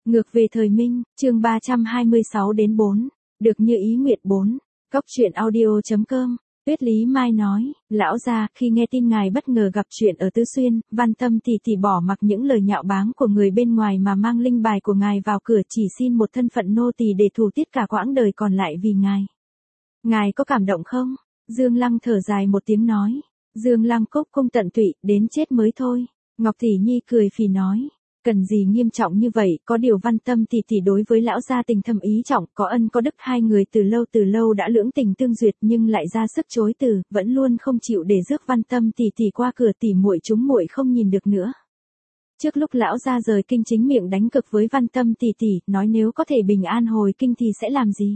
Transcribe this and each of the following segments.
Ngược về thời Minh, chương 326 đến 4. Được như ý nguyện 4. Cóc truyện audio.com. Tuyết Lý Mai nói, lão gia, khi nghe tin ngài bất ngờ gặp chuyện ở Tứ Xuyên, Văn Tâm tỷ bỏ mặc những lời nhạo báng của người bên ngoài mà mang linh bài của ngài vào cửa, chỉ xin một thân phận nô tỳ để thủ tiết cả quãng đời còn lại vì ngài. Ngài có cảm động không? Dương Lăng thở dài một tiếng nói. Dương Lăng cốc cung tận tụy, đến chết mới thôi. Ngọc Tỷ Nhi cười phì nói. Cần gì nghiêm trọng như vậy, có điều Văn Tâm tỷ đối với lão gia tình thâm ý trọng, có ân có đức, hai người từ lâu đã lưỡng tình tương duyệt nhưng lại ra sức chối từ, vẫn luôn không chịu để rước Văn Tâm tỷ qua cửa, tỷ muội chúng muội không nhìn được nữa. Trước lúc lão gia rời kinh chính miệng đánh cực với Văn Tâm tỷ, nói nếu có thể bình an hồi kinh thì sẽ làm gì?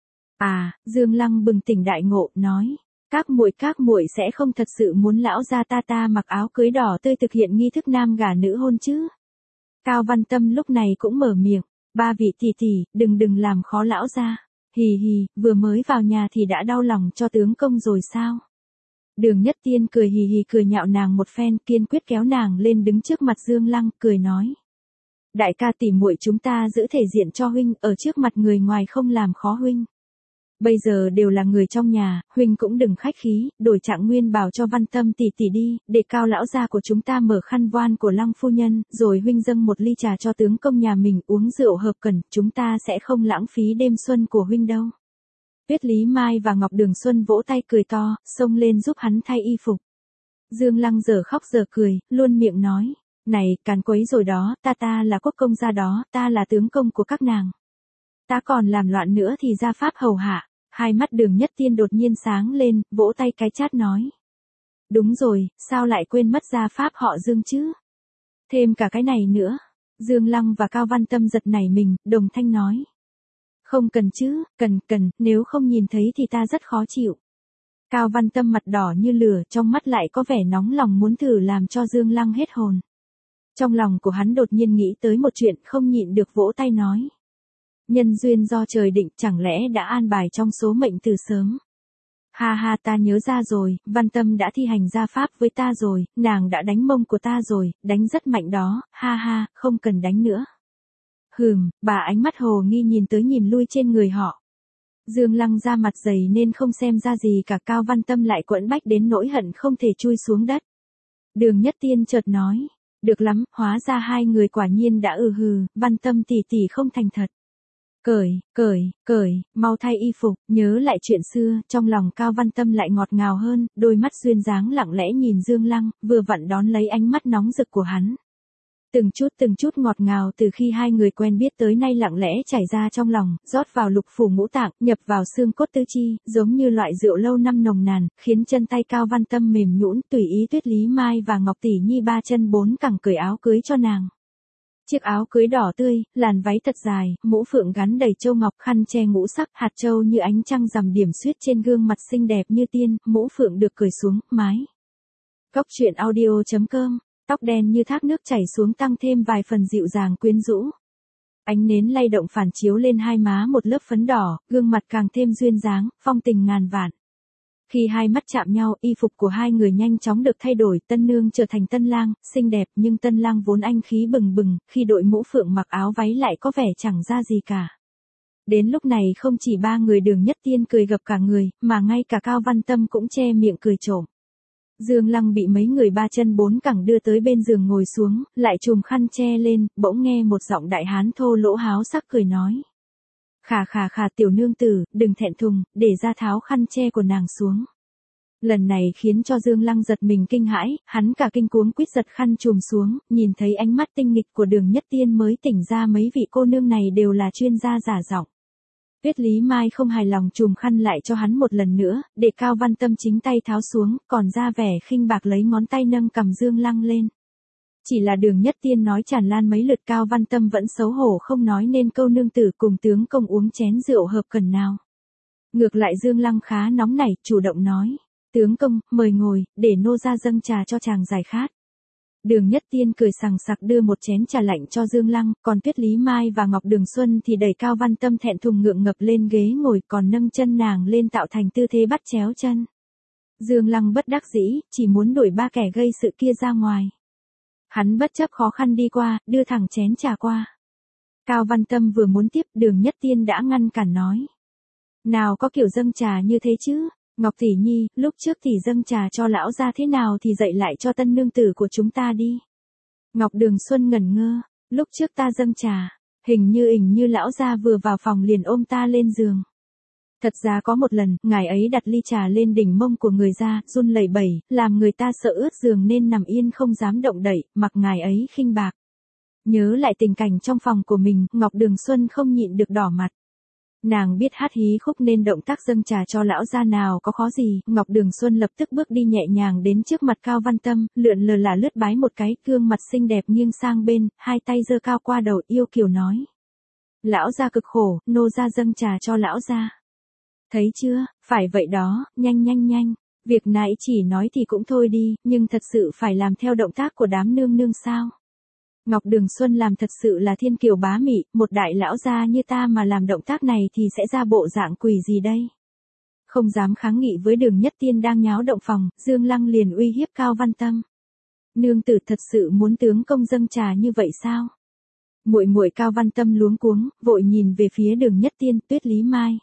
À, Dương Lăng bừng tỉnh đại ngộ, nói. Các muội sẽ không thật sự muốn lão gia ta mặc áo cưới đỏ tươi thực hiện nghi thức nam gả nữ hôn chứ? Cao Văn Tâm lúc này cũng mở miệng, ba vị tỷ, đừng làm khó lão gia. Hì hì, vừa mới vào nhà thì đã đau lòng cho tướng công rồi sao? Đường Nhất Tiên cười hì hì cười nhạo nàng một phen, kiên quyết kéo nàng lên đứng trước mặt Dương Lăng, cười nói. Đại ca tỷ muội chúng ta giữ thể diện cho huynh, ở trước mặt người ngoài không làm khó huynh. Bây giờ đều là người trong nhà, huynh cũng đừng khách khí, đổi trạng nguyên bảo cho Văn Tâm tỷ đi, để Cao lão gia của chúng ta mở khăn voan của Lăng phu nhân, rồi huynh dâng một ly trà cho tướng công nhà mình uống rượu hợp cẩn, chúng ta sẽ không lãng phí đêm xuân của huynh đâu. Tuyết Lý Mai và Ngọc Đường Xuân vỗ tay cười to, xông lên giúp hắn thay y phục. Dương Lăng giờ khóc giờ cười, luôn miệng nói, này, càn quấy rồi đó, ta là quốc công gia đó, ta là tướng công của các nàng. Ta còn làm loạn nữa thì ra pháp hầu hạ. Hai mắt Đường Nhất Tiên đột nhiên sáng lên, vỗ tay cái chát nói. Đúng rồi, sao lại quên mất gia pháp họ Dương chứ? Thêm cả cái này nữa. Dương Lăng và Cao Văn Tâm giật nảy mình, đồng thanh nói. Không cần chứ, cần, nếu không nhìn thấy thì ta rất khó chịu. Cao Văn Tâm mặt đỏ như lửa, trong mắt lại có vẻ nóng lòng muốn thử làm cho Dương Lăng hết hồn. Trong lòng của hắn đột nhiên nghĩ tới một chuyện, không nhịn được vỗ tay nói. Nhân duyên do trời định, chẳng lẽ đã an bài trong số mệnh từ sớm. Ha, ta nhớ ra rồi, Văn Tâm đã thi hành gia pháp với ta rồi, nàng đã đánh mông của ta rồi, đánh rất mạnh đó, ha, không cần đánh nữa. Bà ánh mắt hồ nghi nhìn tới nhìn lui trên người họ. Dương Lăng ra mặt dày nên không xem ra gì cả, Cao Văn Tâm lại quẫn bách đến nỗi hận không thể chui xuống đất. Đường Nhất Tiên chợt nói, được lắm, hóa ra hai người quả nhiên đã Văn Tâm tỷ không thành thật. Cởi, mau thay y phục, nhớ lại chuyện xưa, trong lòng Cao Văn Tâm lại ngọt ngào hơn, đôi mắt duyên dáng lặng lẽ nhìn Dương Lăng, vừa vặn đón lấy ánh mắt nóng rực của hắn. Từng chút ngọt ngào từ khi hai người quen biết tới nay lặng lẽ chảy ra trong lòng, rót vào lục phủ ngũ tạng, nhập vào xương cốt tứ chi, giống như loại rượu lâu năm nồng nàn, khiến chân tay Cao Văn Tâm mềm nhũn, tùy ý Tuyết Lý Mai và Ngọc Tỷ Nhi ba chân bốn cẳng cởi áo cưới cho nàng. Chiếc áo cưới đỏ tươi, làn váy thật dài, mũ phượng gắn đầy châu ngọc, khăn che ngũ sắc, hạt châu như ánh trăng rằm điểm xuyết trên gương mặt xinh đẹp như tiên, mũ phượng được cởi xuống, mái. Cóc truyện audio.com, tóc đen như thác nước chảy xuống tăng thêm vài phần dịu dàng quyến rũ. Ánh nến lay động phản chiếu lên hai má một lớp phấn đỏ, gương mặt càng thêm duyên dáng, phong tình ngàn vạn. Khi hai mắt chạm nhau, y phục của hai người nhanh chóng được thay đổi, tân nương trở thành tân lang, xinh đẹp nhưng tân lang vốn anh khí bừng bừng, khi đội mũ phượng mặc áo váy lại có vẻ chẳng ra gì cả. Đến lúc này không chỉ ba người Đường Nhất Tiên cười gập cả người, mà ngay cả Cao Văn Tâm cũng che miệng cười trộm. Dương Lăng bị mấy người ba chân bốn cẳng đưa tới bên giường ngồi xuống, lại chùm khăn che lên, bỗng nghe một giọng đại hán thô lỗ háo sắc cười nói. Khà tiểu nương tử, đừng thẹn thùng, để ra tháo khăn che của nàng xuống. Lần này khiến cho Dương Lăng giật mình kinh hãi, hắn cả kinh cuống quýt giật khăn chùm xuống, nhìn thấy ánh mắt tinh nghịch của Đường Nhất Tiên mới tỉnh ra mấy vị cô nương này đều là chuyên gia giả giọng. Tuyết Lý Mai không hài lòng chùm khăn lại cho hắn một lần nữa, để Cao Văn Tâm chính tay tháo xuống, còn ra vẻ khinh bạc lấy ngón tay nâng cầm Dương Lăng lên. Chỉ là Đường Nhất Tiên nói tràn lan mấy lượt, Cao Văn Tâm vẫn xấu hổ không nói nên câu nương tử cùng tướng công uống chén rượu hợp cần nào. Ngược lại Dương Lăng khá nóng nảy, chủ động nói, tướng công, mời ngồi, để nô ra dâng trà cho chàng giải khát. Đường Nhất Tiên cười sằng sặc đưa một chén trà lạnh cho Dương Lăng, còn Tuyết Lý Mai và Ngọc Đường Xuân thì đẩy Cao Văn Tâm thẹn thùng ngượng ngập lên ghế ngồi, còn nâng chân nàng lên tạo thành tư thế bắt chéo chân. Dương Lăng bất đắc dĩ, chỉ muốn đuổi ba kẻ gây sự kia ra ngoài. Hắn bất chấp khó khăn đi qua, đưa thẳng chén trà qua. Cao Văn Tâm vừa muốn tiếp, Đường Nhất Tiên đã ngăn cản nói. Nào có kiểu dâng trà như thế chứ, Ngọc tỷ nhi, lúc trước tỷ dâng trà cho lão gia thế nào thì dạy lại cho tân nương tử của chúng ta đi. Ngọc Đường Xuân ngẩn ngơ, lúc trước ta dâng trà, hình như lão gia vừa vào phòng liền ôm ta lên giường. Thật ra có một lần, ngài ấy đặt ly trà lên đỉnh mông của người ra, run lẩy bẩy, làm người ta sợ ướt giường nên nằm yên không dám động đậy, mặc ngài ấy khinh bạc. Nhớ lại tình cảnh trong phòng của mình, Ngọc Đường Xuân không nhịn được đỏ mặt. Nàng biết hát hí khúc nên động tác dâng trà cho lão gia nào có khó gì, Ngọc Đường Xuân lập tức bước đi nhẹ nhàng đến trước mặt Cao Văn Tâm, lượn lờ là lướt bái một cái, gương mặt xinh đẹp nghiêng sang bên, hai tay giơ cao qua đầu, yêu kiều nói. Lão gia cực khổ, nô gia dâng trà cho lão gia. Thấy chưa, phải vậy đó, nhanh. Việc nãy chỉ nói thì cũng thôi đi, nhưng thật sự phải làm theo động tác của đám nương nương sao? Ngọc Đường Xuân làm thật sự là thiên kiều bá mị, một đại lão gia như ta mà làm động tác này thì sẽ ra bộ dạng quỷ gì đây? Không dám kháng nghị với Đường Nhất Tiên đang nháo động phòng, Dương Lăng liền uy hiếp Cao Văn Tâm. Nương tử thật sự muốn tướng công dâng trà như vậy sao? Muội Cao Văn Tâm luống cuống, vội nhìn về phía Đường Nhất Tiên, Tuyết Lý Mai.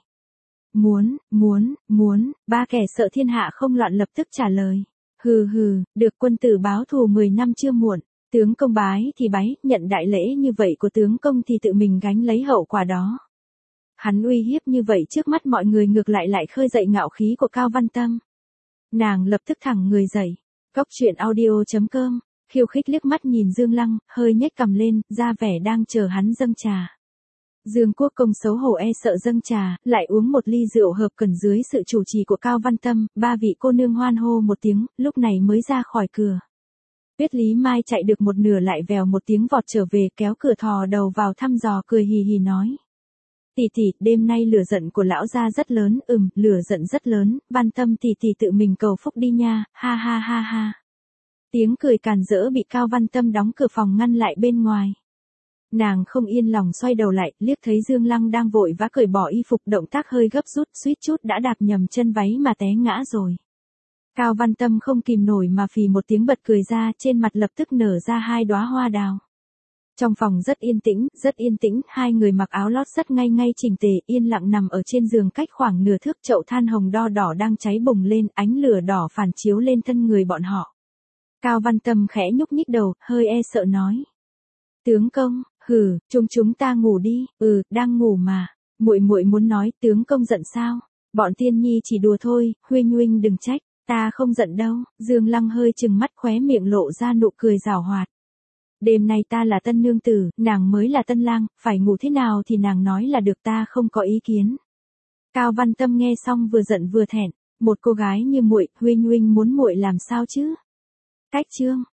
Muốn, ba kẻ sợ thiên hạ không loạn lập tức trả lời. Hừ, được quân tử báo thù 10 năm chưa muộn. Tướng công bái thì bái, nhận đại lễ như vậy của tướng công thì tự mình gánh lấy hậu quả đó. Hắn uy hiếp như vậy trước mắt mọi người ngược lại khơi dậy ngạo khí của Cao Văn Tâm. Nàng lập tức thẳng người dậy. Cóc truyện audio.com, khiêu khích liếc mắt nhìn Dương Lăng, hơi nhếch cằm lên, ra vẻ đang chờ hắn dâng trà. Dương Quốc Công xấu hổ sợ dâng trà, lại uống một ly rượu hợp cần dưới sự chủ trì của Cao Văn Tâm, ba vị cô nương hoan hô một tiếng, lúc này mới ra khỏi cửa. Tuyết Lý Mai chạy được một nửa lại vèo một tiếng vọt trở về, kéo cửa thò đầu vào thăm dò, cười hì hì nói. Tỷ, đêm nay lửa giận của lão gia rất lớn, lửa giận rất lớn, Văn Tâm tỷ tự mình cầu phúc đi nha, ha. Tiếng cười càn rỡ bị Cao Văn Tâm đóng cửa phòng ngăn lại bên ngoài. Nàng không yên lòng xoay đầu lại, liếc thấy Dương Lăng đang vội vã cởi bỏ y phục, động tác hơi gấp rút, suýt chút đã đạp nhầm chân váy mà té ngã rồi. Cao Văn Tâm không kìm nổi mà phì một tiếng bật cười ra, trên mặt lập tức nở ra hai đóa hoa đào. Trong phòng rất yên tĩnh, hai người mặc áo lót rất ngay chỉnh tề, yên lặng nằm ở trên giường cách khoảng nửa thước, chậu than hồng đỏ đang cháy bùng lên, ánh lửa đỏ phản chiếu lên thân người bọn họ. Cao Văn Tâm khẽ nhúc nhích đầu, hơi sợ nói. Tướng công, chúng ta ngủ đi, đang ngủ mà, muội muốn nói, tướng công giận sao? Bọn tiên nhi chỉ đùa thôi, huynh đừng trách, ta không giận đâu, Dương Lăng hơi chừng mắt, khóe miệng lộ ra nụ cười giảo hoạt. Đêm nay ta là tân nương tử, nàng mới là tân lang, phải ngủ thế nào thì nàng nói là được, ta không có ý kiến. Cao Văn Tâm nghe xong vừa giận vừa thẹn, một cô gái như muội, huynh muốn muội làm sao chứ? Cách chương